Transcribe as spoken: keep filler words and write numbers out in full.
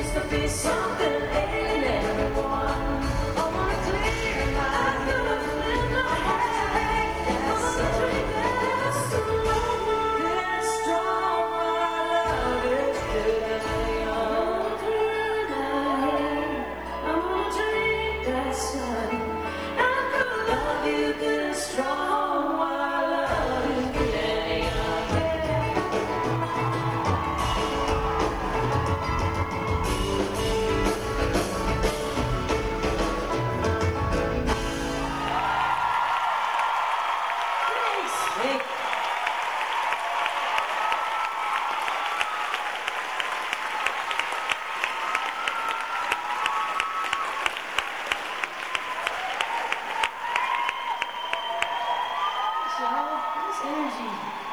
Something ain't everyone. I wanna clear my head. I wanna drink that strong, that strong. My love is good and young. Clear my head. I wanna drink that sun. I could love you good and strong. My love is good and young. Hey. Nice, y'all. Nice energy.